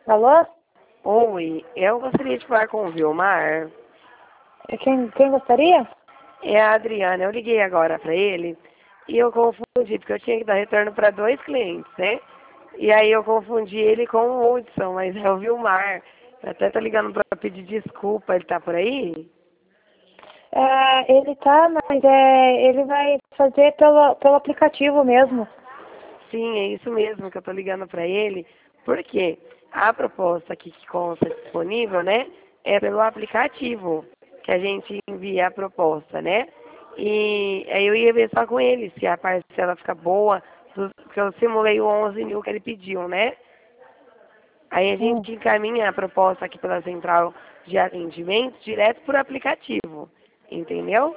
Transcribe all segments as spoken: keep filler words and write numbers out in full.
Alô? Oi, eu gostaria de falar com o Vilmar. É Quem, quem gostaria? É a Adriana. Eu liguei agora para ele e eu confundi, porque eu tinha que dar retorno para dois clientes, né? E aí eu confundi ele com o Hudson, mas é o Vilmar. Eu até tô ligando para pedir desculpa. Ele tá por aí? É, ele tá, mas é, ele vai fazer pelo, pelo aplicativo mesmo. Sim, é isso mesmo que eu tô ligando para ele. Porque a proposta aqui que consta disponível, né, é pelo aplicativo que a gente envia a proposta, né? E aí eu ia ver só com ele se a parcela fica boa, do- porque eu simulei o onze mil que ele pediu, né? Aí a Hum, gente encaminha a proposta aqui pela central de atendimento direto por aplicativo, entendeu?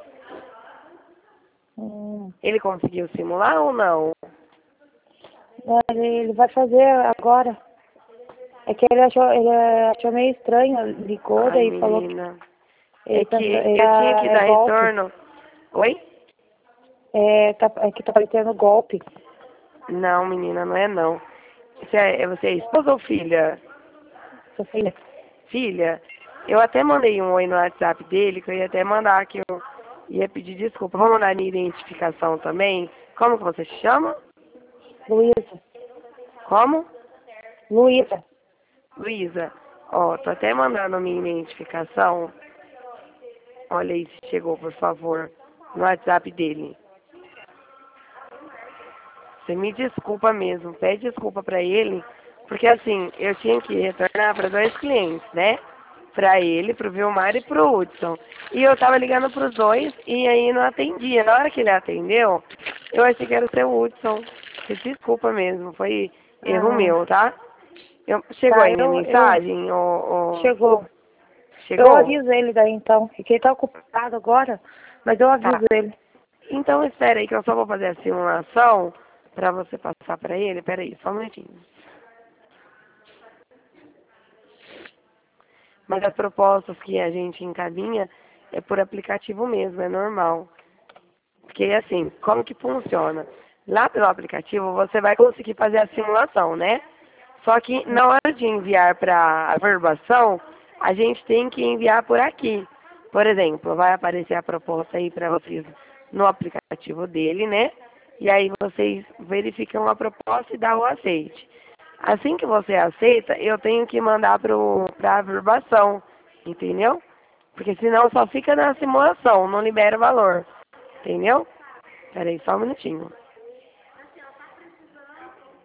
hum. Ele conseguiu simular ou não? Ele, ele vai fazer agora. É que ele achou, ele achou meio estranho, ligou, Ai, daí falou que menina. É ele pensou, que ele eu tinha tá, que é dar golpe. retorno. Oi? É, tá, é que tá parecendo golpe. Não, menina, não é não. Você é, é você é esposa ou filha? Sua filha. Filha? Eu até mandei um oi no WhatsApp dele, que eu ia até mandar que eu ia pedir desculpa. Vou mandar minha identificação também. Como que você se chama? Luísa. Como? Luísa. Luísa. Ó, tô até mandando minha identificação. Olha aí se chegou, por favor, no WhatsApp dele. Você me desculpa mesmo, pede desculpa pra ele, porque assim, eu tinha que retornar para dois clientes, né? Pra ele, pro Vilmar e pro Hudson. E eu tava ligando pros dois e aí não atendia. Na hora que ele atendeu, eu achei que era o seu Hudson. Você desculpa mesmo, foi erro Ah, meu, tá? Eu- chegou tá, aí minha eu, eu, mensagem? Ou, ou- chegou. Eu chegou? aviso ele daí então, porque ele tá ocupado agora, mas eu Tá. aviso ele. Então espera aí que eu só vou fazer a simulação pra você passar pra ele. Pera aí, só um minutinho. Mas as propostas que a gente encaminha é por aplicativo mesmo, é normal. Porque assim, como que funciona? Lá pelo aplicativo você vai conseguir fazer a simulação, né? Só que na hora de enviar para a verbação, a gente tem que enviar por aqui. Por exemplo, vai aparecer a proposta aí para vocês no aplicativo dele, né? E aí vocês verificam a proposta e dão o aceite. Assim que você aceita, eu tenho que mandar para a verbação, entendeu? Porque senão só fica na simulação, não libera o valor, entendeu? Peraí, só um minutinho.